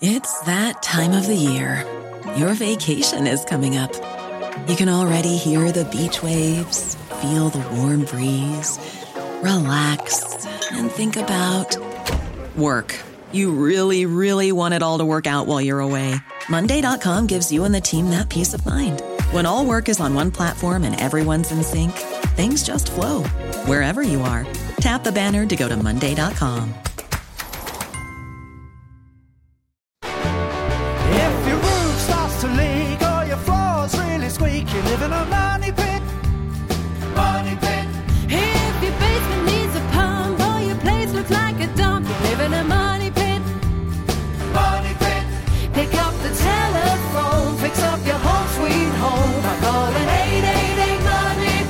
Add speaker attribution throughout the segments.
Speaker 1: It's that time of the year. Your vacation is coming up. You can already hear the beach waves, feel the warm breeze, relax, and think about work. You really, really want it all to work out while you're away. Monday.com gives you and the team that peace of mind. When all work is on one platform and everyone's in sync, things just flow. Wherever you are, tap the banner to go to Monday.com.
Speaker 2: If your roof starts to leak or your floor's really squeak, you live in a money pit. Money pit.
Speaker 3: If your basement needs a pump or your place looks like a dump, you live in a money pit.
Speaker 2: Money pit.
Speaker 3: Pick up the telephone, fix up your home sweet home by calling 888 Money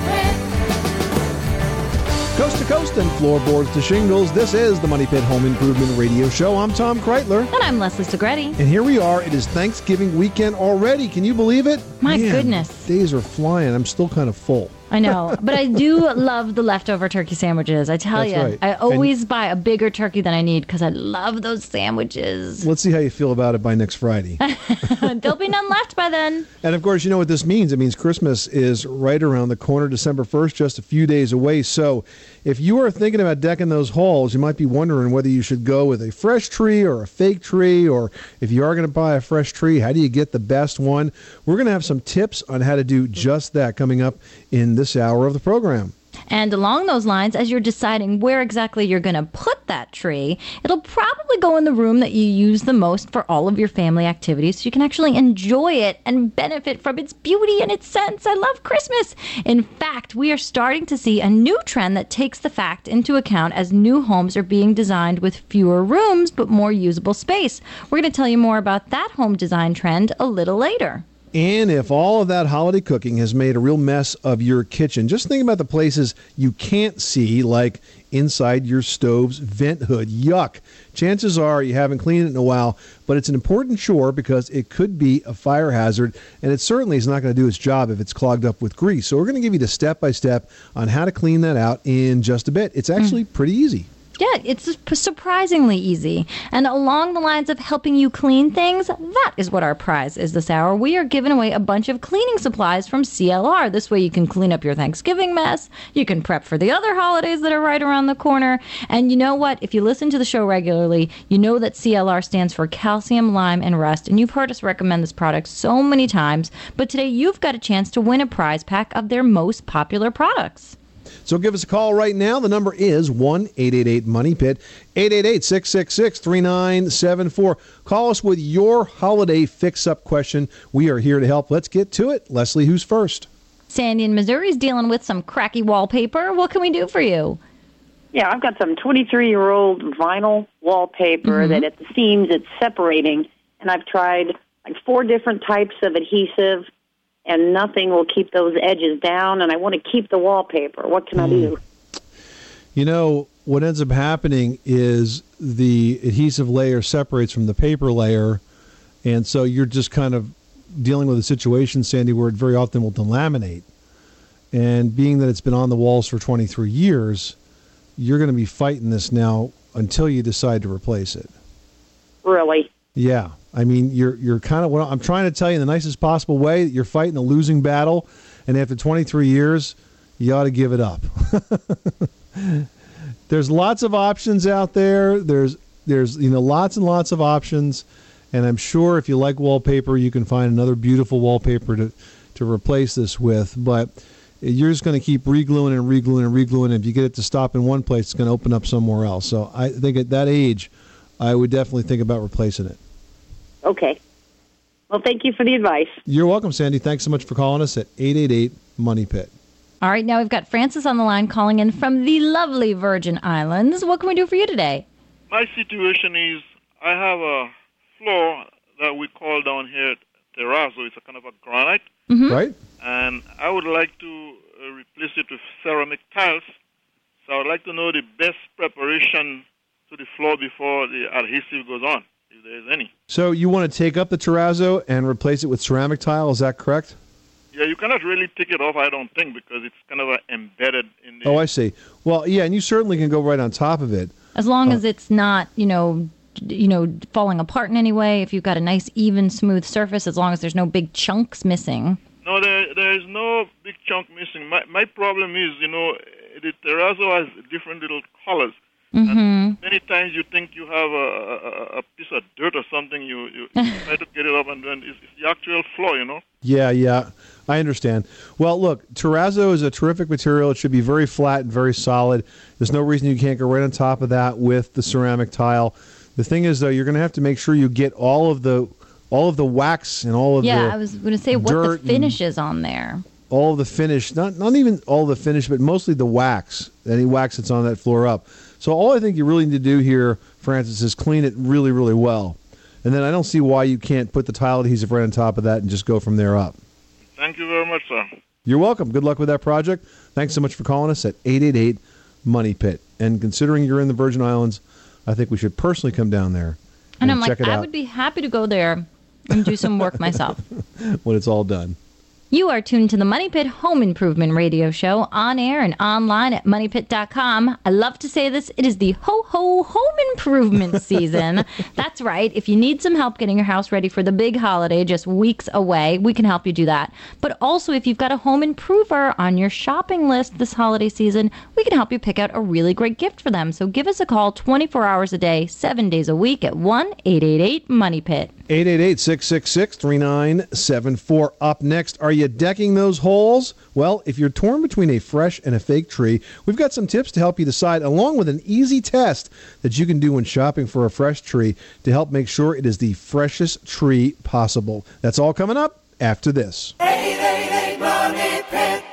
Speaker 3: Pit.
Speaker 4: Coast to coast and floorboards to shingles, this is the Money Pit Home Improvement Radio Show. I'm Tom Kreitler.
Speaker 5: And I'm Leslie Segretti.
Speaker 4: And here we are. It is Thanksgiving weekend already. Can you believe it?
Speaker 5: My
Speaker 4: Man,
Speaker 5: goodness.
Speaker 4: Days are flying. I'm still kind of full.
Speaker 5: I know, but I do love the leftover turkey sandwiches. I tell you,
Speaker 4: right.
Speaker 5: I always buy a bigger turkey than I need because I love those sandwiches.
Speaker 4: Let's see how you feel about it by next Friday.
Speaker 5: There'll be none left by then.
Speaker 4: And of course, you know what this means. It means Christmas is right around the corner, December 1st, just a few days away. So if you are thinking about decking those halls, you might be wondering whether you should go with a fresh tree or a fake tree, or if you are going to buy a fresh tree, how do you get the best one? We're going to have some tips on how to do just that coming up in this hour of the program.
Speaker 5: And along those lines, as you're deciding where exactly you're going to put that tree, it'll probably go in the room that you use the most for all of your family activities, so you can actually enjoy it and benefit from its beauty and its scents. I love Christmas. In fact, we are starting to see a new trend that takes the fact into account as new homes are being designed with fewer rooms but more usable space. We're going to tell you more about that home design trend a little later.
Speaker 4: And if all of that holiday cooking has made a real mess of your kitchen, just think about the places you can't see, like inside your stove's vent hood. Yuck. Chances are you haven't cleaned it in a while, but it's an important chore because it could be a fire hazard, and it certainly is not going to do its job if it's clogged up with grease. So we're going to give you the step-by-step on how to clean that out in just a bit. It's actually pretty easy.
Speaker 5: Yeah, it's surprisingly easy. And along the lines of helping you clean things, that is what our prize is this hour. We are giving away a bunch of cleaning supplies from CLR. This way you can clean up your Thanksgiving mess. You can prep for the other holidays that are right around the corner. And you know what? If you listen to the show regularly, you know that CLR stands for calcium, lime, and rust. And you've heard us recommend this product so many times. But today you've got a chance to win a prize pack of their most popular products.
Speaker 4: So give us a call right now. The number is 1-888-MONEY-PIT, 888-666-3974. Call us with your holiday fix-up question. We are here to help. Let's get to it. Leslie, who's first?
Speaker 5: Sandy in Missouri is dealing with some cracky wallpaper. What can we do for you?
Speaker 6: Yeah, I've got some 23-year-old vinyl wallpaper that at the seams it's separating, and I've tried like 4 different types of adhesive, and nothing will keep those edges down, and I want to keep the wallpaper. What can I do?
Speaker 4: You know, what ends up happening is the adhesive layer separates from the paper layer, and so you're just kind of dealing with a situation, Sandy, where it very often will delaminate. And being that it's been on the walls for 23 years, you're going to be fighting this now until you decide to replace it.
Speaker 6: Really?
Speaker 4: Yeah. I mean, you're kind of, well, I'm trying to tell you in the nicest possible way that you're fighting a losing battle, and after 23 years, you ought to give it up. There's lots of options out there. There's lots and lots of options, and I'm sure if you like wallpaper, you can find another beautiful wallpaper to replace this with, but you're just going to keep regluing and regluing and regluing, and if you get it to stop in one place, it's going to open up somewhere else. So I think at that age, I would definitely think about replacing it.
Speaker 6: Okay. Well, thank you for the advice.
Speaker 4: You're welcome, Sandy. Thanks so much for calling us at 888-MONEY-PIT.
Speaker 5: All right, now we've got Francis on the line calling in from the lovely Virgin Islands. What can we do for you today?
Speaker 7: My situation is I have a floor that we call down here terrazzo. It's a kind of a granite.
Speaker 4: Right.
Speaker 7: And I would like to replace it with ceramic tiles. So I would like to know the best preparation to the floor before the adhesive goes on, if there is any.
Speaker 4: So you want to take up the terrazzo and replace it with ceramic tile, is that correct?
Speaker 7: Yeah, you cannot really take it off, I don't think, because it's kind of embedded in the...
Speaker 4: Oh, I see. Well, yeah, and you certainly can go right on top of it.
Speaker 5: As long as it's not, falling apart in any way. If you've got a nice, even, smooth surface, as long as there's no big chunks missing.
Speaker 7: No, there is no big chunk missing. My problem is, the terrazzo has different little colors. And many times you think you have a piece of dirt or something, you try to get it up, and then it's the actual floor,
Speaker 4: Yeah, I understand. Well, look, terrazzo is a terrific material. It should be very flat and very solid. There's no reason you can't go right on top of that with the ceramic tile. The thing is, though, you're going to have to make sure you get all of the wax and all of the
Speaker 5: I was going to say what the finish is on there.
Speaker 4: All of the finish, not even all the finish, but mostly the wax, any wax that's on that floor up. So all I think you really need to do here, Francis, is clean it really, really well. And then I don't see why you can't put the tile adhesive right on top of that and just go from there up.
Speaker 7: Thank you very much, sir.
Speaker 4: You're welcome. Good luck with that project. Thanks so much for calling us at 888-MONEY-PIT. And considering you're in the Virgin Islands, I think we should personally come down there
Speaker 5: and I'm
Speaker 4: check it out.
Speaker 5: I would be happy to go there and do some work myself.
Speaker 4: When it's all done.
Speaker 5: You are tuned to the Money Pit Home Improvement Radio Show on air and online at MoneyPit.com. I love to say this. It is the ho-ho home improvement season. That's right. If you need some help getting your house ready for the big holiday just weeks away, we can help you do that. But also, if you've got a home improver on your shopping list this holiday season, we can help you pick out a really great gift for them. So give us a call 24 hours a day, 7 days a week at 1-888-MONEY-PIT.
Speaker 4: 888-666-3974. Up next, are you decking those holes? Well, if you're torn between a fresh and a fake tree, we've got some tips to help you decide, along with an easy test that you can do when shopping for a fresh tree to help make sure it is the freshest tree possible. That's all coming up after this.
Speaker 2: 888 Money Pit.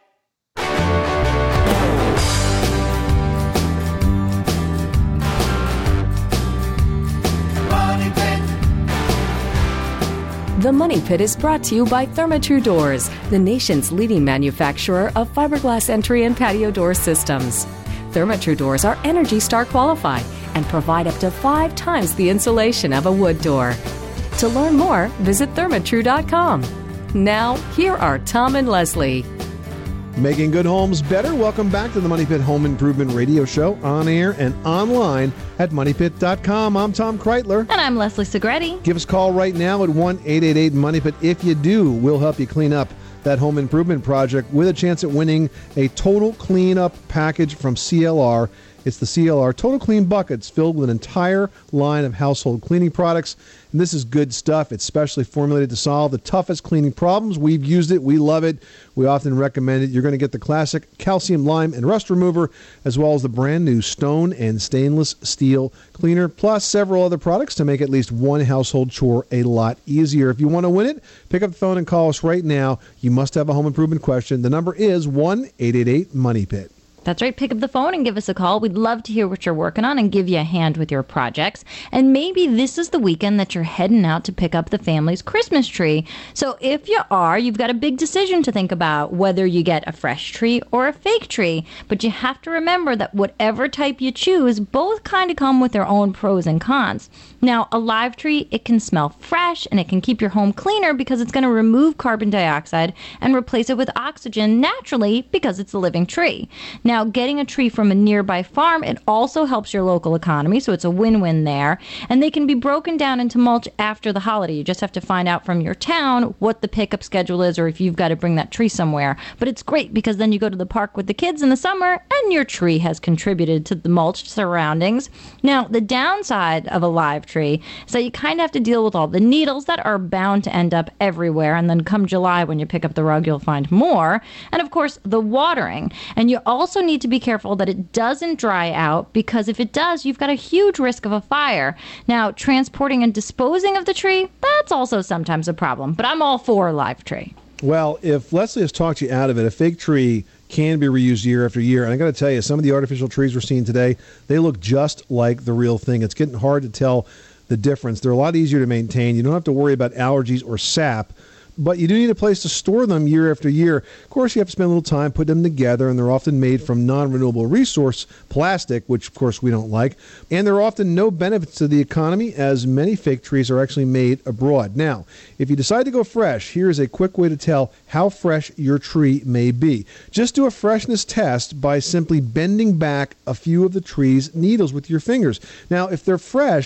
Speaker 8: The Money Pit is brought to you by Therma-Tru Doors, the nation's leading manufacturer of fiberglass entry and patio door systems. Therma-Tru Doors are ENERGY STAR qualified and provide up to 5 times the insulation of a wood door. To learn more, visit thermatru.com. Now, here are Tom and Leslie.
Speaker 4: Making good homes better. Welcome back to the Money Pit Home Improvement Radio Show on air and online at MoneyPit.com. I'm Tom Kreitler.
Speaker 5: And I'm Leslie Segretti.
Speaker 4: Give us a call right now at 1-888-MONEY-PIT. If you do, we'll help you clean up that home improvement project with a chance at winning a total cleanup package from CLR. It's the CLR Total Clean Buckets filled with an entire line of household cleaning products. And this is good stuff. It's specially formulated to solve the toughest cleaning problems. We've used it. We love it. We often recommend it. You're going to get the classic calcium, lime, and rust remover, as well as the brand new stone and stainless steel cleaner, plus several other products to make at least one household chore a lot easier. If you want to win it, pick up the phone and call us right now. You must have a home improvement question. The number is 1-888-MONEY-PIT.
Speaker 5: That's right. Pick up the phone and give us a call. We'd love to hear what you're working on and give you a hand with your projects. And maybe this is the weekend that you're heading out to pick up the family's Christmas tree. So if you are, you've got a big decision to think about whether you get a fresh tree or a fake tree. But you have to remember that whatever type you choose, both kind of come with their own pros and cons. Now, a live tree, it can smell fresh and it can keep your home cleaner because it's going to remove carbon dioxide and replace it with oxygen naturally because it's a living tree. Now, getting a tree from a nearby farm, it also helps your local economy, so it's a win-win there. And they can be broken down into mulch after the holiday. You just have to find out from your town what the pickup schedule is or if you've got to bring that tree somewhere. But it's great because then you go to the park with the kids in the summer and your tree has contributed to the mulched surroundings. Now, the downside of a live tree is that you kind of have to deal with all the needles that are bound to end up everywhere. And then come July, when you pick up the rug, you'll find more. And of course, the watering. And you also need to be careful that it doesn't dry out, because if it does, you've got a huge risk of a fire. Now, transporting and disposing of the tree, that's also sometimes a problem. But I'm all for a live tree.
Speaker 4: Well, if Leslie has talked you out of it, a fake tree can be reused year after year. And I got to tell you, some of the artificial trees we're seeing today, they look just like the real thing. It's getting hard to tell the difference. They're a lot easier to maintain. You don't have to worry about allergies or sap, but you do need a place to store them year after year. Of course, you have to spend a little time putting them together, and they're often made from non-renewable resource plastic, which, of course, we don't like. And there are often no benefits to the economy, as many fake trees are actually made abroad. Now, if you decide to go fresh, here's a quick way to tell how fresh your tree may be. Just do a freshness test by simply bending back a few of the tree's needles with your fingers. Now, if they're fresh,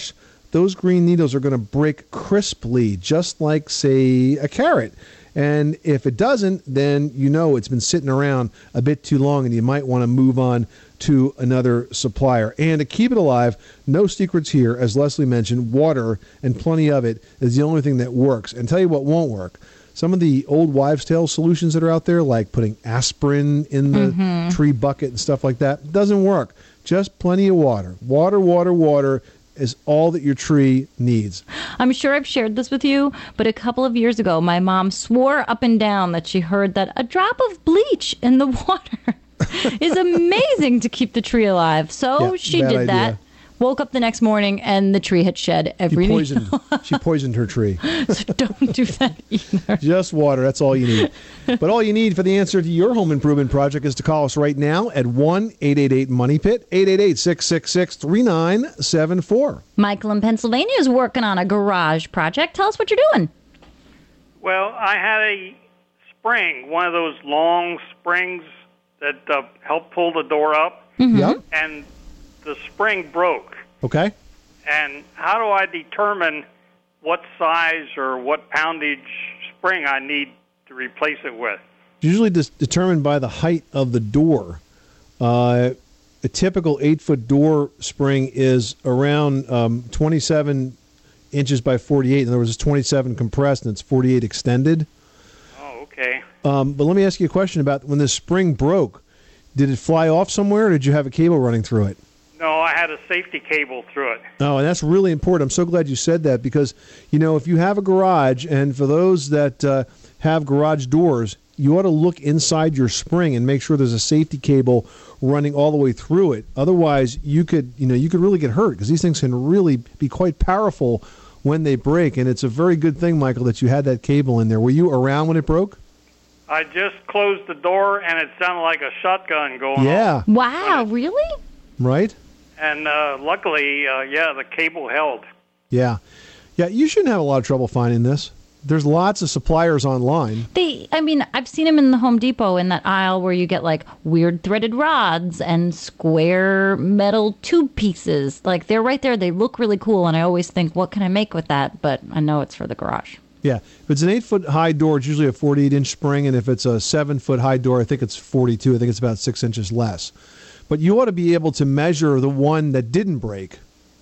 Speaker 4: those green needles are going to break crisply, just like, say, a carrot. And if it doesn't, then you know it's been sitting around a bit too long and you might want to move on to another supplier. And to keep it alive, no secrets here. As Leslie mentioned, water and plenty of it is the only thing that works. And tell you what won't work. Some of the old wives' tale solutions that are out there, like putting aspirin in the tree bucket and stuff like that, doesn't work. Just plenty of water. Water, water, water is all that your tree needs.
Speaker 5: I'm sure I've shared this with you, but a couple of years ago, my mom swore up and down that she heard that a drop of bleach in the water is amazing to keep the tree alive. So she did that. Woke up the next morning and the tree had shed every
Speaker 4: She poisoned her tree.
Speaker 5: So don't do that either.
Speaker 4: Just water. That's all you need. But all you need for the answer to your home improvement project is to call us right now at 1-888-MONEY-PIT, 888-666-3974.
Speaker 5: Michael in Pennsylvania is working on a garage project. Tell us what you're doing.
Speaker 9: Well, I had a spring, one of those long springs that help pull the door up.
Speaker 4: Yep.
Speaker 9: And the spring broke.
Speaker 4: Okay.
Speaker 9: And how do I determine what size or what poundage spring I need to replace it with?
Speaker 4: Usually determined by the height of the door. A typical 8-foot door spring is around 27 inches by 48. In other words, it's 27 compressed and it's 48 extended.
Speaker 9: Oh, okay.
Speaker 4: But let me ask you a question about when the spring broke. Did it fly off somewhere or did you have a cable running through it?
Speaker 9: No, I had a safety cable through it.
Speaker 4: Oh, and that's really important. I'm so glad you said that because, you know, if you have a garage, and for those that have garage doors, you ought to look inside your spring and make sure there's a safety cable running all the way through it. Otherwise, you could really get hurt because these things can really be quite powerful when they break. And it's a very good thing, Michael, that you had that cable in there. Were you around when it broke?
Speaker 9: I just closed the door, and it sounded like a shotgun going
Speaker 4: off.
Speaker 5: Wow, really?
Speaker 4: Right?
Speaker 9: And luckily, the cable held.
Speaker 4: Yeah, you shouldn't have a lot of trouble finding this. There's lots of suppliers online.
Speaker 5: I've seen them in the Home Depot in that aisle where you get like weird threaded rods and square metal tube pieces. Like they're right there. They look really cool, and I always think, what can I make with that? But I know it's for the garage.
Speaker 4: Yeah, if it's an 8-foot high door, it's usually a 48-inch spring, and if it's a 7-foot high door, I think it's 42. I think it's about 6 inches less. But you ought to be able to measure the one that didn't break.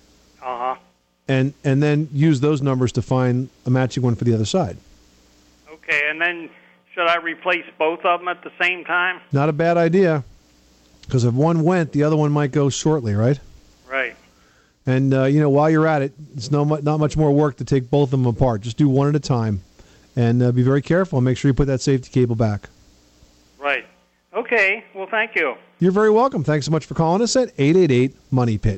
Speaker 4: And then use those numbers to find a matching one for the other side.
Speaker 9: Okay, and then should I replace both of them at the same time?
Speaker 4: Not a bad idea. Because if one went, the other one might go shortly, right?
Speaker 9: Right.
Speaker 4: And, while you're at it, it's not much more work to take both of them apart. Just do one at a time. And be very careful and make sure you put that safety cable back.
Speaker 9: Right. Okay. Well, thank you.
Speaker 4: You're very welcome. Thanks so much for calling us at 888-MONEY-PIT,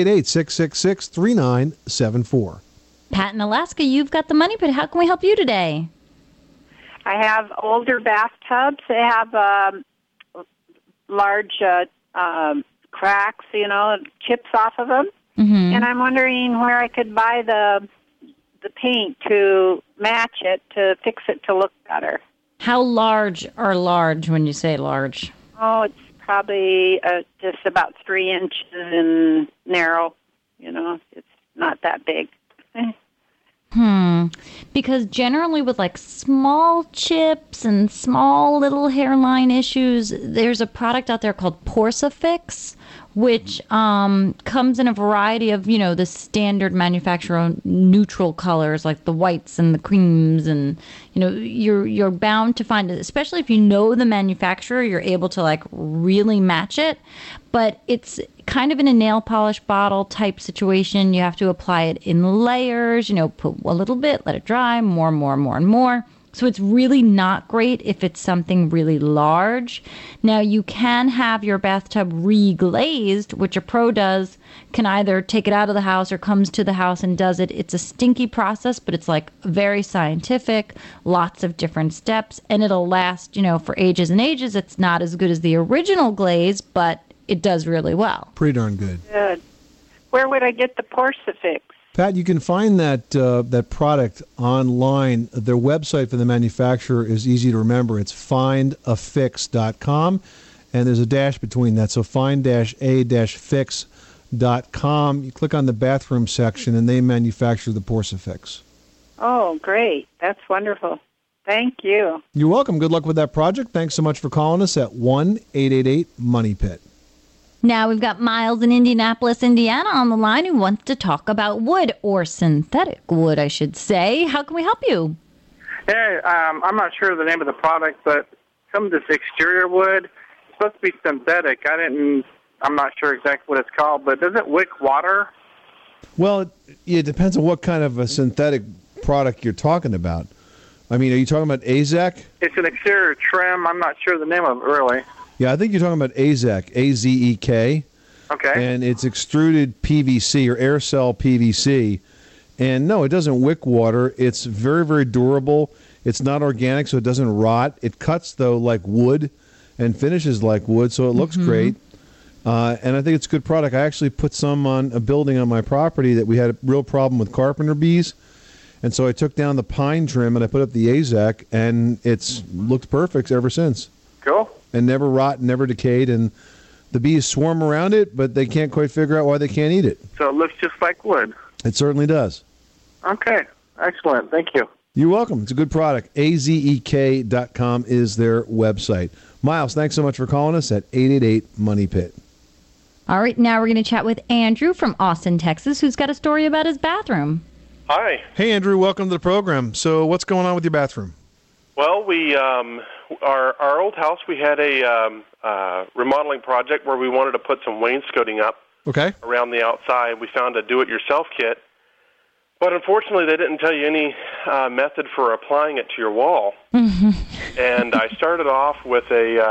Speaker 4: 888-666-3974.
Speaker 5: Pat in Alaska, you've got the Money Pit. How can we help you today?
Speaker 10: I have older bathtubs. They have large cracks, chips off of them.
Speaker 5: Mm-hmm.
Speaker 10: And I'm wondering where I could buy the paint to match it, to fix it to look better.
Speaker 5: How large are large when you say large?
Speaker 10: Oh, it's probably just about 3 inches in narrow. It's not that big.
Speaker 5: Because generally with like small chips and small little hairline issues, there's a product out there called Porsafix, which comes in a variety of, the standard manufacturer neutral colors like the whites and the creams, and you're bound to find it, especially if you know the manufacturer, you're able to like really match it. But it's kind of in a nail polish bottle type situation. You have to apply it in layers, put a little bit, let it dry, more and more. So it's really not great if it's something really large. Now, you can have your bathtub reglazed, which a pro does, can either take it out of the house or comes to the house and does it. It's a stinky process, but it's like very scientific, lots of different steps, and it'll last, for ages and ages. It's not as good as the original glaze, but it does really well.
Speaker 4: Pretty darn good.
Speaker 10: Good. Where would I get the Porsafix?
Speaker 4: Pat, you can find that product online. Their website for the manufacturer is easy to remember. It's findafix.com, and there's a dash between that. So find-a-fix.com. moneypit.com. You click on the bathroom section, and they manufacture the Porcifix.
Speaker 10: Oh, great. That's wonderful. Thank you.
Speaker 4: You're welcome. Good luck with that project. Thanks so much for calling us at 1-888-MONEYPIT.
Speaker 5: Now we've got Miles in Indianapolis, Indiana on the line who wants to talk about wood, or synthetic wood, I should say. How can we help you?
Speaker 11: Yeah, I'm not sure of the name of the product, but some of this exterior wood is supposed to be synthetic. I'm not sure exactly what it's called, but does it wick water?
Speaker 4: Well, it depends on what kind of a synthetic product you're talking about. I mean, are you talking about AZEK?
Speaker 11: It's an exterior trim. I'm not sure the name of it, really.
Speaker 4: Yeah, I think you're talking about AZEK, A-Z-E-K.
Speaker 11: Okay.
Speaker 4: And it's extruded PVC or air cell PVC. And no, it doesn't wick water. It's very, very durable. It's not organic, so it doesn't rot. It cuts, though, like wood and finishes like wood, so it looks great. And I think it's a good product. I actually put some on a building on my property that we had a real problem with carpenter bees. And so I took down the pine trim and I put up the AZEK, and it's looked perfect ever since.
Speaker 11: Cool.
Speaker 4: And never rot, never decayed, and the bees swarm around it, but they can't quite figure out why they can't eat it.
Speaker 11: So it looks just like wood.
Speaker 4: It certainly does.
Speaker 11: Okay. Excellent. Thank you.
Speaker 4: You're welcome. It's a good product. AZEK.com is their website. Miles, thanks so much for calling us at 888-MONEYPIT.
Speaker 5: All right, now we're going to chat with Andrew from Austin, Texas, who's got a story about his bathroom.
Speaker 12: Hi.
Speaker 4: Hey, Andrew. Welcome to the program. So what's going on with your bathroom?
Speaker 12: Well, we our old house, we had a remodeling project where we wanted to put some wainscoting up around the outside. We found a do-it-yourself kit, but unfortunately they didn't tell you any method for applying it to your wall. And I started off with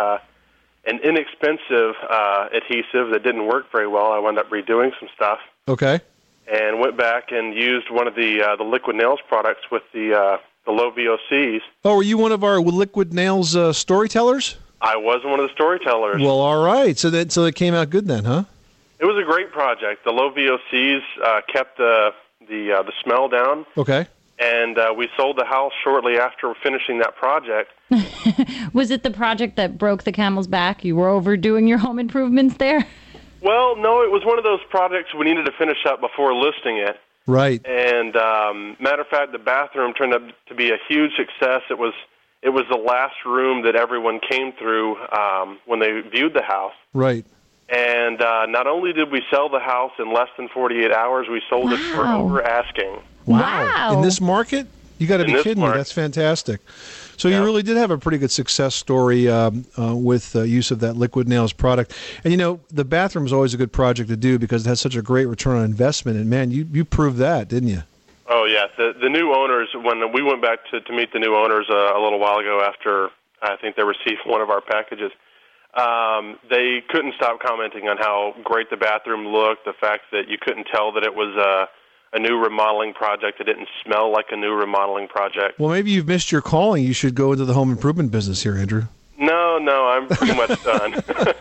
Speaker 12: an inexpensive adhesive that didn't work very well. I wound up redoing some stuff.
Speaker 4: Okay.
Speaker 12: And went back and used one of the Liquid Nails products with the low VOCs.
Speaker 4: Oh, were you one of our Liquid Nails storytellers?
Speaker 12: I was one of the storytellers.
Speaker 4: Well, all right. So it came out good then, huh?
Speaker 12: It was a great project. The low VOCs kept the smell down.
Speaker 4: Okay.
Speaker 12: And we sold the house shortly after finishing that project.
Speaker 5: Was it the project that broke the camel's back? You were overdoing your home improvements there?
Speaker 12: Well, no, it was one of those projects we needed to finish up before listing it.
Speaker 4: Right.
Speaker 12: And matter of fact, the bathroom turned out to be a huge success. It was the last room that everyone came through when they viewed the house.
Speaker 4: Right.
Speaker 12: And not only did we sell the house in less than 48 hours, we sold it for over asking.
Speaker 4: Wow. In this market? You got to be kidding me. That's fantastic. So you really did have a pretty good success story with use of that Liquid Nails product. And, you know, the bathroom is always a good project to do because it has such a great return on investment. And, man, you proved that, didn't you?
Speaker 12: Oh, yeah. The new owners, when we went back to meet the new owners a little while ago after I think they received one of our packages, they couldn't stop commenting on how great the bathroom looked, the fact that you couldn't tell that it was a new remodeling project. It didn't smell like a new remodeling project.
Speaker 4: Well, maybe you've missed your calling. You should go into the home improvement business here, Andrew.
Speaker 12: No, I'm pretty much done.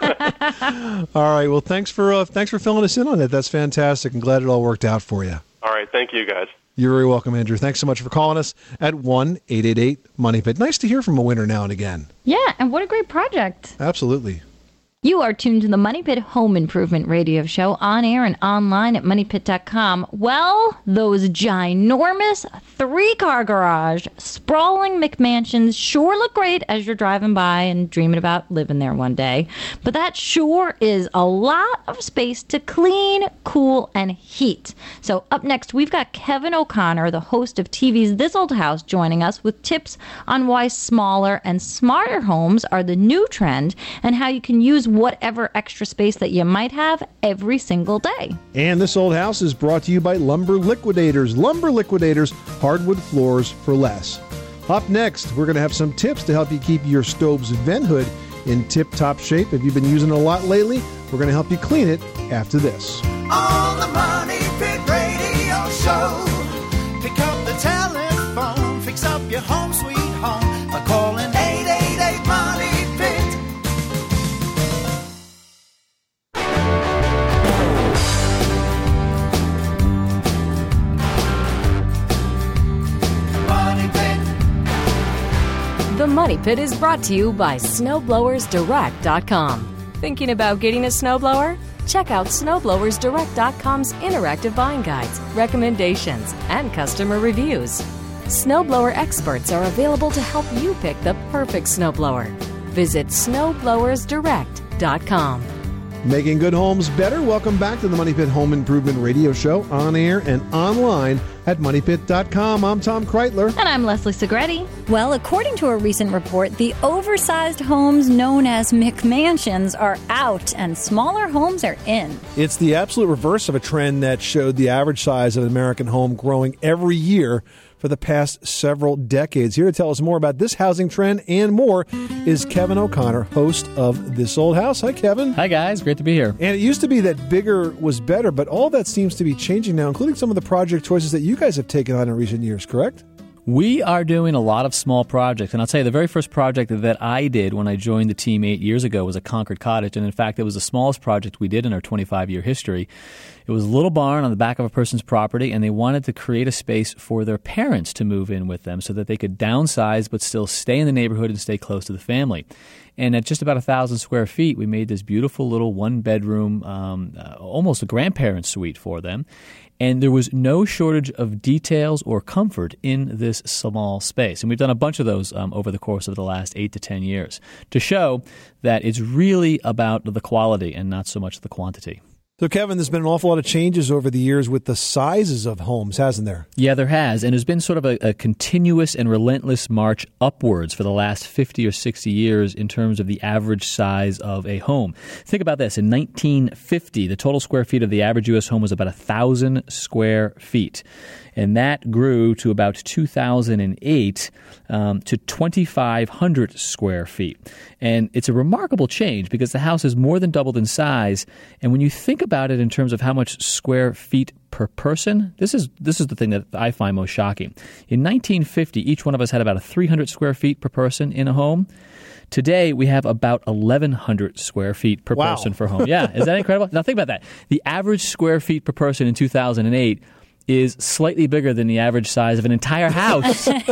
Speaker 4: All right. Well, thanks for filling us in on it. That's fantastic. I'm glad it all worked out for you.
Speaker 12: All right. Thank you, guys.
Speaker 4: You're very welcome, Andrew. Thanks so much for calling us at 1-888-MONEYPIT. Nice to hear from a winner now and again.
Speaker 5: Yeah, and what a great project.
Speaker 4: Absolutely.
Speaker 5: You are tuned to the Money Pit Home Improvement Radio Show on air and online at moneypit.com. Well, those ginormous 3-car garage, sprawling McMansions sure look great as you're driving by and dreaming about living there one day. But that sure is a lot of space to clean, cool, and heat. So up next, we've got Kevin O'Connor, the host of TV's This Old House, joining us with tips on why smaller and smarter homes are the new trend and how you can use whatever extra space that you might have every single day.
Speaker 4: And This Old House is brought to you by Lumber Liquidators. Lumber Liquidators, hardwood floors for less. Up next, we're going to have some tips to help you keep your stove's vent hood in tip-top shape. If you've been using it a lot lately, we're going to help you clean it after this.
Speaker 2: On the Money Pit Radio Show, pick up the telephone, fix up your home sweet home by calling 888-MONEY-PIT.
Speaker 8: The Money Pit is brought to you by SnowBlowersDirect.com. Thinking about getting a snowblower? Check out SnowblowersDirect.com's interactive buying guides, recommendations, and customer reviews. Snowblower experts are available to help you pick the perfect snowblower. Visit SnowblowersDirect.com.
Speaker 4: Making good homes better. Welcome back to the Money Pit Home Improvement Radio Show, on air and online at MoneyPit.com. I'm Tom Kreitler.
Speaker 5: And I'm Leslie Segretti.
Speaker 13: Well, according to a recent report, the oversized homes known as McMansions are out and smaller homes are in.
Speaker 4: It's the absolute reverse of a trend that showed the average size of an American home growing every year for the past several decades. Here to tell us more about this housing trend and more is Kevin O'Connor, host of This Old House. Hi, Kevin.
Speaker 14: Hi, guys. Great to be here.
Speaker 4: And it used to be that bigger was better, but all that seems to be changing now, including some of the project choices that you guys have taken on in recent years, correct?
Speaker 14: We are doing a lot of small projects, and I'll tell you, the very first project that I did when I joined the team 8 years ago was a Concord cottage, and in fact, it was the smallest project we did in our 25-year history. It was a little barn on the back of a person's property, and they wanted to create a space for their parents to move in with them so that they could downsize but still stay in the neighborhood and stay close to the family. And at just about 1,000 square feet, we made this beautiful little one-bedroom, almost a grandparent suite for them. And there was no shortage of details or comfort in this small space. And we've done a bunch of those over the course of the last 8 to 10 years to show that it's really about the quality and not so much the quantity.
Speaker 4: So, Kevin, there's been an awful lot of changes over the years with the sizes of homes, hasn't there?
Speaker 14: Yeah, there has. And there's been sort of a continuous and relentless march upwards for the last 50 or 60 years in terms of the average size of a home. Think about this. In 1950, the total square feet of the average U.S. home was about 1,000 square feet. And that grew to about 2008 to 2,500 square feet. And it's a remarkable change because the house has more than doubled in size. And when you think about it in terms of how much square feet per person, this is the thing that I find most shocking. In 1950, each one of us had about 300 square feet per person in a home. Today, we have about 1,100 square feet per person for a home. Yeah, is that incredible? Now, think about that. The average square feet per person in 2008 is slightly bigger than the average size of an entire house in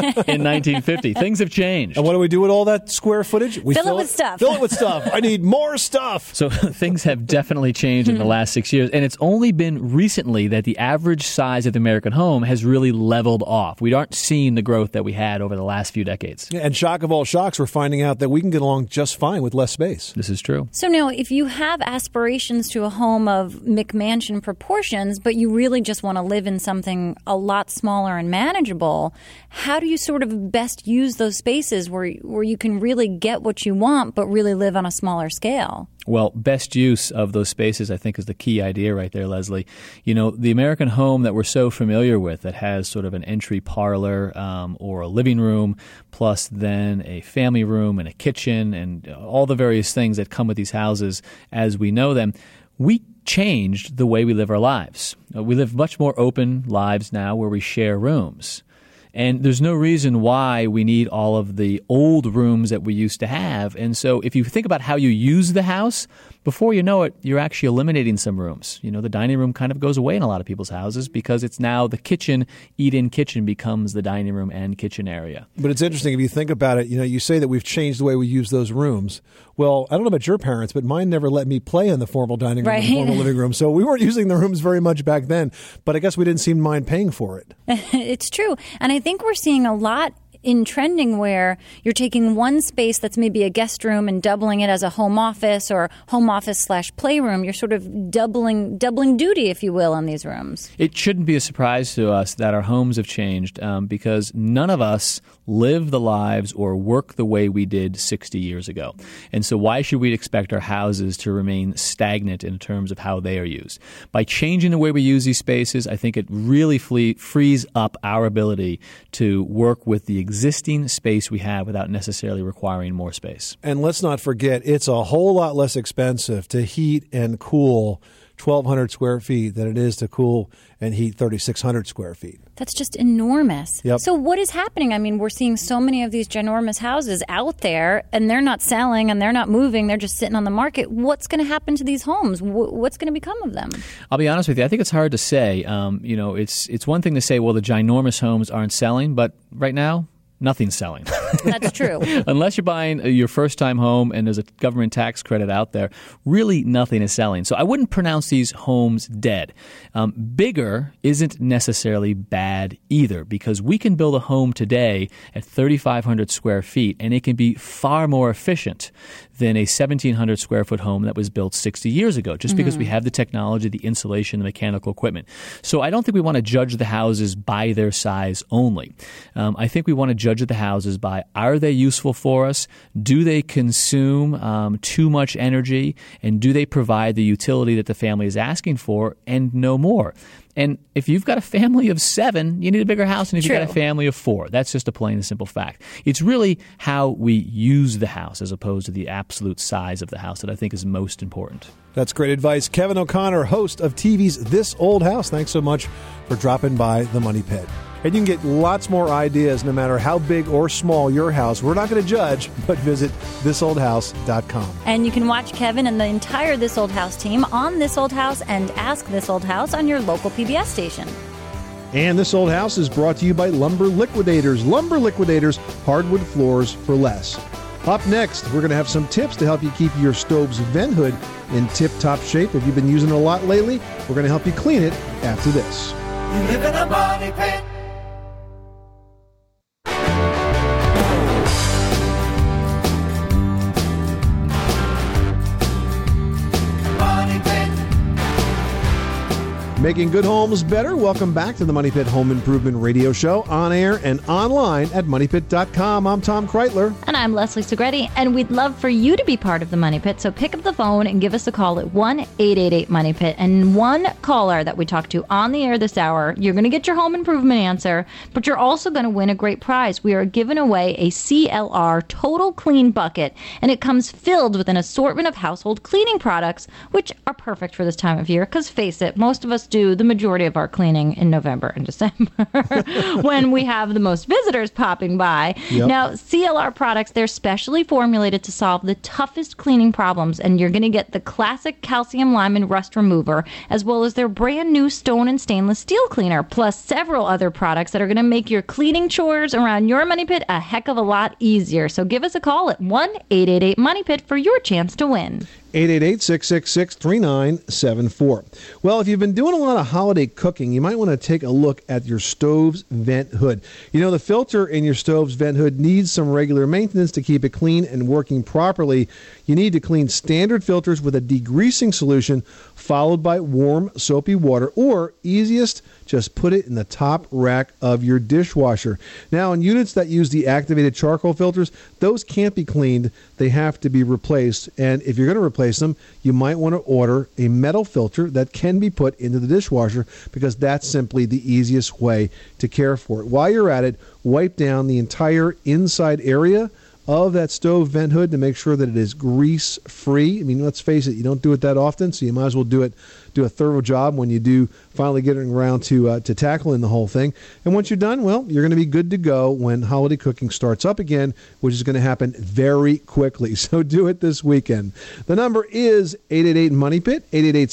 Speaker 14: 1950. Things have changed.
Speaker 4: And what do we do with all that square footage? We
Speaker 13: fill it with stuff.
Speaker 4: Fill it with stuff. I need more stuff.
Speaker 14: So things have definitely changed in the last 6 years. And it's only been recently that the average size of the American home has really leveled off. We aren't seeing the growth that we had over the last few decades.
Speaker 4: Yeah, and shock of all shocks, we're finding out that we can get along just fine with less space.
Speaker 14: This is true.
Speaker 13: So now, if you have aspirations to a home of McMansion proportions, but you really just want to live in something a lot smaller and manageable, how do you sort of best use those spaces where you can really get what you want but really live on a smaller scale?
Speaker 14: Well, best use of those spaces, I think, is the key idea right there, Leslie. You know, the American home that we're so familiar with that has sort of an entry parlor or a living room, plus then a family room and a kitchen and all the various things that come with these houses as we know them, we changed the way we live our lives. We live much more open lives now where we share rooms. And there's no reason why we need all of the old rooms that we used to have. And so if you think about how you use the house, before you know it, you're actually eliminating some rooms. You know, the dining room kind of goes away in a lot of people's houses because it's now the kitchen, eat-in kitchen becomes the dining room and kitchen area.
Speaker 4: But it's interesting if you think about it. You know, you say that we've changed the way we use those rooms. Well, I don't know about your parents, but mine never let me play in the formal dining room, the formal living room. So we weren't using the rooms very much back then. But I guess we didn't seem to mind paying for it.
Speaker 13: It's true. And I think we're seeing a lot in trending where you're taking one space that's maybe a guest room and doubling it as a home office or home office / playroom. You're sort of doubling duty, if you will, on these rooms.
Speaker 14: It shouldn't be a surprise to us that our homes have changed because none of us live the lives or work the way we did 60 years ago. And so why should we expect our houses to remain stagnant in terms of how they are used? By changing the way we use these spaces, I think it really frees up our ability to work with the existing space we have without necessarily requiring more space.
Speaker 4: And let's not forget, it's a whole lot less expensive to heat and cool 1,200 square feet than it is to cool and heat 3,600 square feet.
Speaker 13: That's just enormous.
Speaker 4: Yep.
Speaker 13: So what is happening? I mean, we're seeing so many of these ginormous houses out there, and they're not selling, and they're not moving. They're just sitting on the market. What's going to happen to these homes? What's going to become of them?
Speaker 14: I'll be honest with you. I think it's hard to say. It's one thing to say, well, the ginormous homes aren't selling, but right now, nothing's selling.
Speaker 13: That's true.
Speaker 14: Unless you're buying your first-time home and there's a government tax credit out there, really nothing is selling. So I wouldn't pronounce these homes dead. Bigger isn't necessarily bad either, because we can build a home today at 3,500 square feet, and it can be far more efficient than a 1,700 square foot home that was built 60 years ago, just because we have the technology, the insulation, the mechanical equipment. So I don't think we want to judge the houses by their size only. I think we want to judge the houses by, are they useful for us? Do they consume too much energy? And do they provide the utility that the family is asking for, and no more? And if you've got a family of 7, you need a bigger house than if you've got a family of 4. That's just a plain and simple fact. It's really how we use the house as opposed to the absolute size of the house that I think is most important.
Speaker 4: That's great advice. Kevin O'Connor, host of TV's This Old House. Thanks so much for dropping by the Money Pit. And you can get lots more ideas no matter how big or small your house. We're not going to judge, but visit thisoldhouse.com.
Speaker 13: And you can watch Kevin and the entire This Old House team on This Old House and Ask This Old House on your local PBS station.
Speaker 4: And This Old House is brought to you by Lumber Liquidators. Lumber Liquidators, hardwood floors for less. Up next, we're going to have some tips to help you keep your stove's vent hood in tip-top shape. If you've been using it a lot lately, we're going to help you clean it after this.
Speaker 2: You live in a money pit.
Speaker 4: Making good homes better. Welcome back to the Money Pit Home Improvement Radio Show, on air and online at moneypit.com. I'm Tom Kreitler.
Speaker 5: And I'm Leslie Segretti, and we'd love for you to be part of the Money Pit, so pick up the phone and give us a call at 1-888-MONEY-PIT. And one caller that we talk to on the air this hour, you're going to get your home improvement answer, but you're also going to win a great prize. We are giving away a CLR Total Clean Bucket, and it comes filled with an assortment of household cleaning products, which are perfect for this time of year, because face it, most of us do the majority of our cleaning in November and December when we have the most visitors popping by.
Speaker 4: Yep.
Speaker 5: Now, CLR products, they're specially formulated to solve the toughest cleaning problems, and you're going to get the classic calcium lime and rust remover, as well as their brand new stone and stainless steel cleaner, plus several other products that are going to make your cleaning chores around your Money Pit a heck of a lot easier. So give us a call at 1-888-MONEY-PIT for your chance to win.
Speaker 4: 888-666-3974. Well, if you've been doing a lot of holiday cooking, you might want to take a look at your stove's vent hood. You know, the filter in your stove's vent hood needs some regular maintenance to keep it clean and working properly. You need to clean standard filters with a degreasing solution followed by warm, soapy water, or easiest, just put it in the top rack of your dishwasher. Now, in units that use the activated charcoal filters, those can't be cleaned. They have to be replaced. And if you're going to replace them, you might want to order a metal filter that can be put into the dishwasher, because that's simply the easiest way to care for it. While you're at it, wipe down the entire inside area of that stove vent hood to make sure that it is grease free. I mean, let's face it, you don't do it that often, so you might as well do a thorough job when you do finally getting around to tackling the whole thing. And once you're done, well, you're going to be good to go when holiday cooking starts up again, which is going to happen very quickly. So do it this weekend. The number is 888-MONEY-PIT,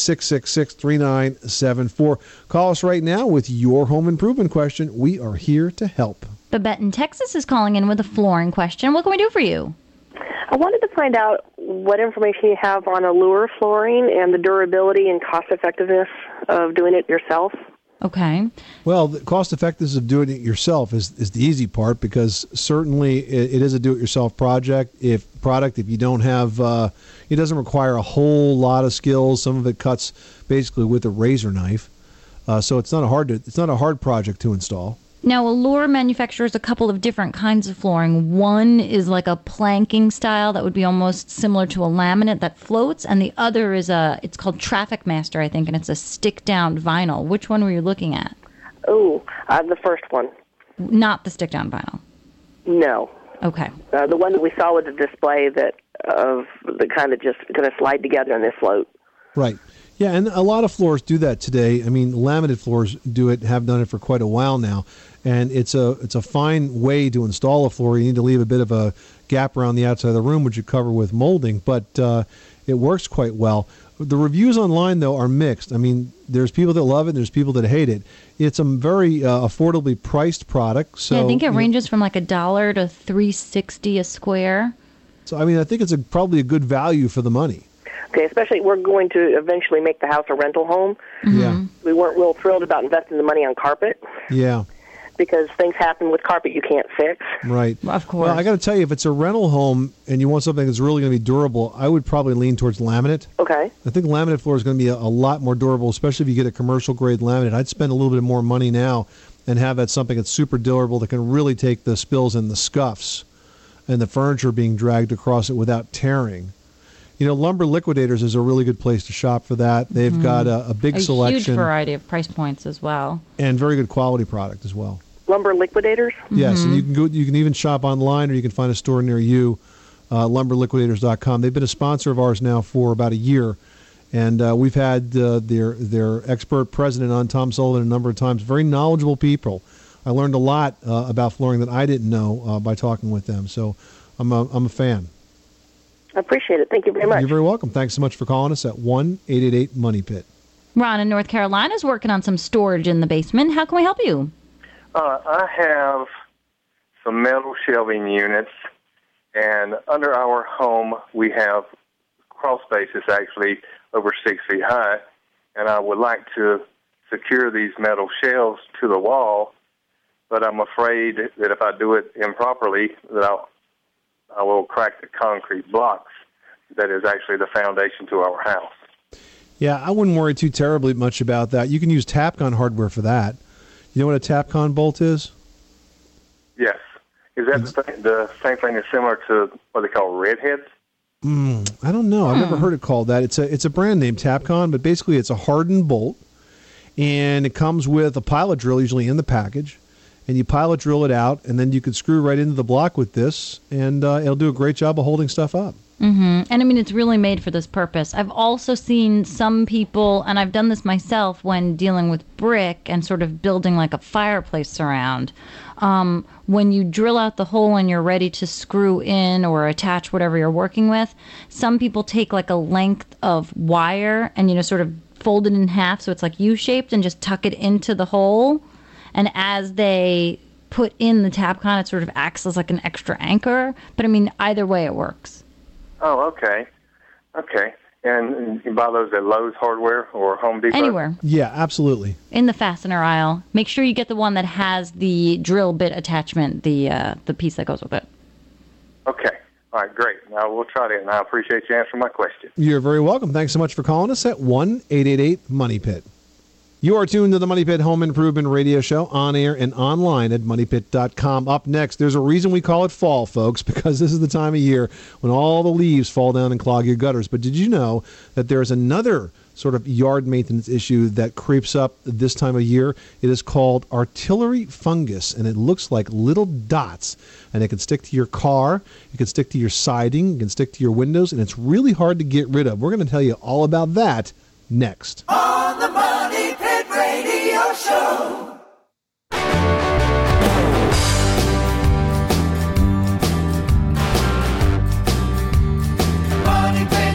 Speaker 4: 888-666-3974. Call us right now with your home improvement question. We are here to help.
Speaker 5: Babette in Texas is calling in with a flooring question. What can we do for you?
Speaker 15: I wanted to find out what information you have on Allure flooring and the durability and cost-effectiveness of doing it yourself.
Speaker 5: Okay.
Speaker 4: Well, the cost-effectiveness of doing it yourself is the easy part, because certainly it is a do-it-yourself project. If you don't have, it doesn't require a whole lot of skills. Some of it cuts basically with a razor knife, so it's not a hard project to install.
Speaker 5: Now, Allure manufactures a couple of different kinds of flooring. One is like a planking style that would be almost similar to a laminate that floats, and the other is it's called Traffic Master, I think, and it's a stick-down vinyl. Which one were you looking at?
Speaker 15: Oh, the first one.
Speaker 5: Not the stick-down vinyl?
Speaker 15: No.
Speaker 5: Okay.
Speaker 15: The one that we saw with the display that kind of just going to slide together and they float.
Speaker 4: Right. Yeah, and a lot of floors do that today. I mean, laminated floors have done it for quite a while now, and it's a fine way to install a floor. You need to leave a bit of a gap around the outside of the room, which you cover with molding, but it works quite well. The reviews online, though, are mixed. I mean, there's people that love it, and there's people that hate it. It's a very affordably priced product. So
Speaker 5: yeah, I think it ranges from like $1 to $3.60 a square.
Speaker 4: So, I mean, I think it's probably a good value for the money.
Speaker 15: Okay, especially we're going to eventually make the house a rental home.
Speaker 5: Mm-hmm.
Speaker 4: Yeah.
Speaker 15: We weren't real thrilled about investing the money on carpet
Speaker 4: Yeah.
Speaker 15: because things happen with carpet you can't fix.
Speaker 4: Right.
Speaker 5: Of course.
Speaker 4: Well, I got to tell you, if it's a rental home and you want something that's really going to be durable, I would probably lean towards laminate.
Speaker 15: Okay.
Speaker 4: I think laminate floor is going to be a lot more durable, especially if you get a commercial grade laminate. I'd spend a little bit more money now and have that something that's super durable that can really take the spills and the scuffs and the furniture being dragged across it without tearing. You know, Lumber Liquidators is a really good place to shop for that. They've got a big selection.
Speaker 5: Huge variety of price points as well.
Speaker 4: And very good quality product as well.
Speaker 15: Lumber Liquidators?
Speaker 4: Yes, and you can go. You can even shop online, or you can find a store near you. LumberLiquidators.com. They've been a sponsor of ours now for about a year, and we've had their expert president on, Tom Sullivan, a number of times. Very knowledgeable people. I learned a lot about flooring that I didn't know by talking with them. So I'm a fan.
Speaker 15: I appreciate it. Thank you very much.
Speaker 4: You're very welcome. Thanks so much for calling us at 1-888-MONEY-PIT.
Speaker 5: Ron in North Carolina is working on some storage in the basement. How can we help you?
Speaker 16: I have some metal shelving units, and under our home we have crawl spaces actually over 6 feet high, and I would like to secure these metal shelves to the wall, but I'm afraid that if I do it improperly, that I will crack the concrete blocks that is actually the foundation to our house.
Speaker 4: Yeah, I wouldn't worry too terribly much about that. You can use Tapcon hardware for that. You know what a Tapcon bolt is?
Speaker 16: Yes. Is that the same thing as similar to what they call redheads?
Speaker 4: I don't know. I've never heard it called that. It's a brand name, Tapcon, but basically it's a hardened bolt, and it comes with a pilot drill usually in the package, and you pilot drill it out, and then you can screw right into the block with this, and it'll do a great job of holding stuff up.
Speaker 5: Mm-hmm. And I mean, it's really made for this purpose. I've also seen some people, and I've done this myself when dealing with brick and sort of building like a fireplace surround. When you drill out the hole and you're ready to screw in or attach whatever you're working with, some people take like a length of wire and, sort of fold it in half so it's like U-shaped and just tuck it into the hole. And as they put in the Tapcon, it sort of acts as like an extra anchor. But I mean, either way it works.
Speaker 16: Oh, okay. Okay. And you can buy those at Lowe's Hardware or Home Depot?
Speaker 5: Anywhere.
Speaker 4: Yeah, absolutely.
Speaker 5: In the fastener aisle. Make sure you get the one that has the drill bit attachment, the piece that goes with it.
Speaker 16: Okay. All right, great. Now we'll try that, and I appreciate you answering my question.
Speaker 4: You're very welcome. Thanks so much for calling us at 1-888-MONEY-PIT. You are tuned to the Money Pit Home Improvement Radio Show on air and online at MoneyPit.com. Up next, there's a reason we call it fall, folks, because this is the time of year when all the leaves fall down and clog your gutters. But did you know that there's another sort of yard maintenance issue that creeps up this time of year? It is called artillery fungus, and it looks like little dots. And it can stick to your car, it can stick to your siding, it can stick to your windows, and it's really hard to get rid of. We're going to tell you all about that next.
Speaker 2: On the Money Pit Radio Show. Money Pit.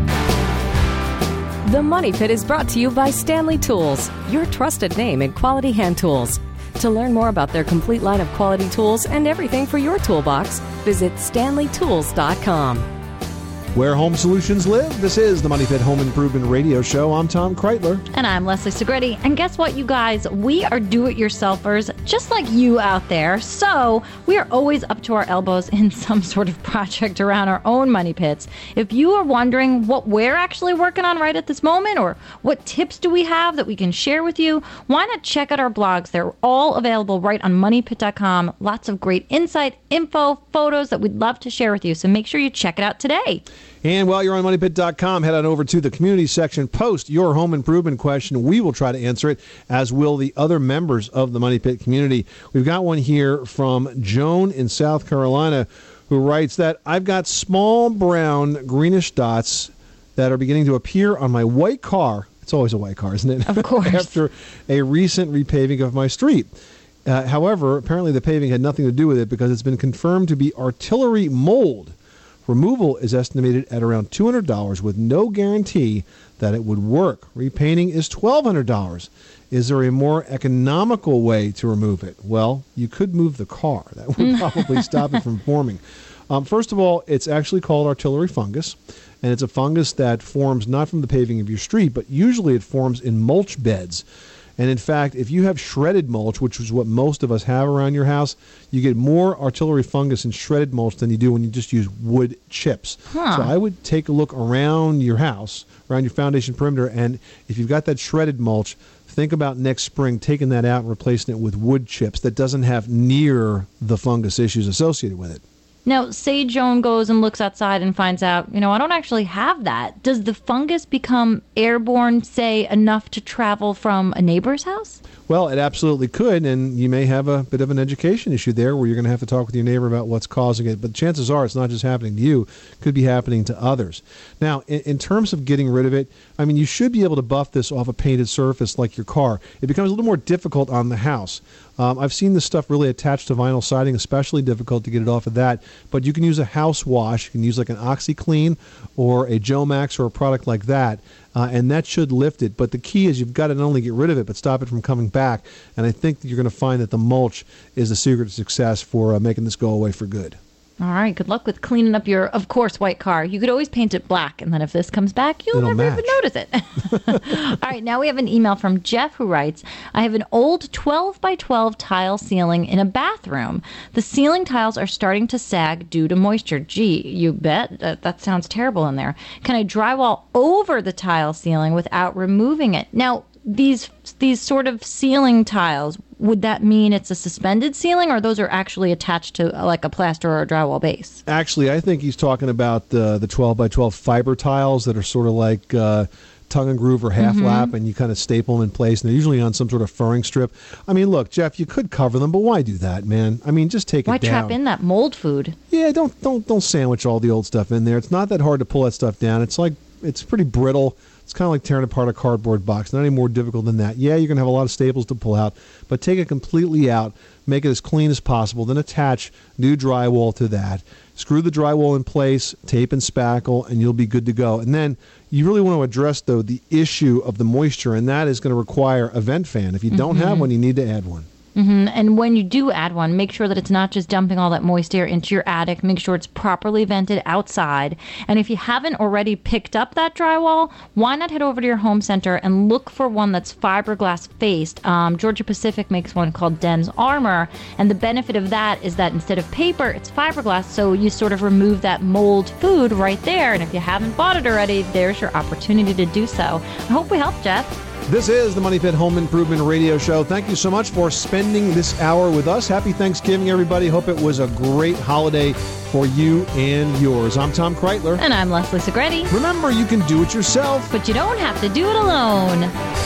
Speaker 8: The Money Pit is brought to you by Stanley Tools, your trusted name in quality hand tools. To learn more about their complete line of quality tools and everything for your toolbox, visit StanleyTools.com.
Speaker 4: Where home solutions live, this is the Money Pit Home Improvement Radio Show. I'm Tom Kreitler.
Speaker 5: And I'm Leslie Segretti. And guess what, you guys? We are do-it-yourselfers, just like you out there. So we are always up to our elbows in some sort of project around our own money pits. If you are wondering what we're actually working on right at this moment, or what tips do we have that we can share with you, why not check out our blogs? They're all available right on MoneyPit.com. Lots of great insight, info, photos that we'd love to share with you. So make sure you check it out today.
Speaker 4: And while you're on MoneyPit.com, head on over to the community section. Post your home improvement question. We will try to answer it, as will the other members of the Money Pit community. We've got one here from Joan in South Carolina, who writes that I've got small brown greenish dots that are beginning to appear on my white car. It's always a white car, isn't it?
Speaker 5: Of course.
Speaker 4: After a recent repaving of my street. However, apparently the paving had nothing to do with it, because it's been confirmed to be artillery mold Removal is estimated at around $200 with no guarantee that it would work. Repainting is $1,200. Is there a more economical way to remove it? Well, you could move the car. That would probably stop it from forming. First of all, it's actually called artillery fungus, and it's a fungus that forms not from the paving of your street, but usually it forms in mulch beds. And in fact, if you have shredded mulch, which is what most of us have around your house, you get more artillery fungus in shredded mulch than you do when you just use wood chips. So I would take a look around your house, around your foundation perimeter, and if you've got that shredded mulch, think about next spring taking that out and replacing it with wood chips that doesn't have near the fungus issues associated with it.
Speaker 5: Now, say Joan goes and looks outside and finds out, I don't actually have that. Does the fungus become airborne, say, enough to travel from a neighbor's house?
Speaker 4: Well, it absolutely could, and you may have a bit of an education issue there where you're going to have to talk with your neighbor about what's causing it. But chances are it's not just happening to you. It could be happening to others. Now, in terms of getting rid of it, you should be able to buff this off a painted surface like your car. It becomes a little more difficult on the house. I've seen this stuff really attached to vinyl siding, especially difficult to get it off of that. But you can use a house wash. You can use like an OxyClean or a Jomax or a product like that, and that should lift it. But the key is you've got to not only get rid of it, but stop it from coming back. And I think that you're going to find that the mulch is the secret to success for making this go away for good.
Speaker 5: All right, good luck with cleaning up your, of course, white car. You could always paint it black, and then if this comes back, you'll never even notice it. All right, now we have an email from Jeff who writes, I have an old 12 by 12 tile ceiling in a bathroom. The ceiling tiles are starting to sag due to moisture. Gee, you bet. That sounds terrible in there. Can I drywall over the tile ceiling without removing it? Now, these sort of ceiling tiles, would that mean it's a suspended ceiling, or those are actually attached to like a plaster or a drywall base?
Speaker 4: Actually, I think he's talking about the 12 by 12 fiber tiles that are sort of like tongue and groove or half lap, and you kind of staple them in place, and they're usually on some sort of furring strip. Look, Jeff, you could cover them, but why do that, man? Just take it down.
Speaker 5: Why trap in that mold food?
Speaker 4: Yeah, don't sandwich all the old stuff in there. It's not that hard to pull that stuff down. It's pretty brittle. It's kind of like tearing apart a cardboard box. Not any more difficult than that. Yeah, you're going to have a lot of staples to pull out, but take it completely out, make it as clean as possible, then attach new drywall to that. Screw the drywall in place, tape and spackle, and you'll be good to go. And then you really want to address, though, the issue of the moisture, and that is going to require a vent fan. If you don't have one, you need to add one.
Speaker 5: And when you do add one, make sure that it's not just dumping all that moist air into your attic. Make sure it's properly vented outside. And if you haven't already picked up that drywall, why not head over to your home center and look for one that's fiberglass faced. Georgia Pacific makes one called Den's Armor. And the benefit of that is that instead of paper, it's fiberglass. So you sort of remove that mold food right there. And if you haven't bought it already, there's your opportunity to do so. I hope we helped, Jeff.
Speaker 4: This is the Money Pit Home Improvement Radio Show. Thank you so much for spending this hour with us. Happy Thanksgiving, everybody. Hope it was a great holiday for you and yours. I'm Tom Kreitler.
Speaker 5: And I'm Leslie Segretti.
Speaker 4: Remember, you can do it yourself,
Speaker 5: but you don't have to do it alone.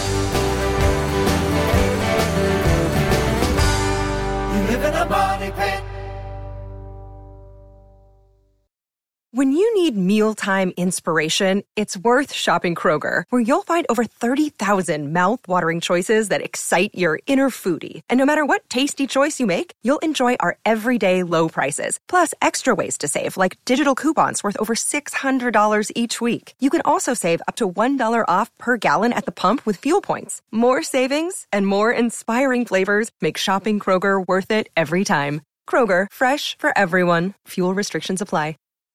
Speaker 2: You live in a money pit.
Speaker 17: When you need mealtime inspiration, it's worth shopping Kroger, where you'll find over 30,000 mouth-watering choices that excite your inner foodie. And no matter what tasty choice you make, you'll enjoy our everyday low prices, plus extra ways to save, like digital coupons worth over $600 each week. You can also save up to $1 off per gallon at the pump with fuel points. More savings and more inspiring flavors make shopping Kroger worth it every time. Kroger, fresh for everyone. Fuel restrictions apply.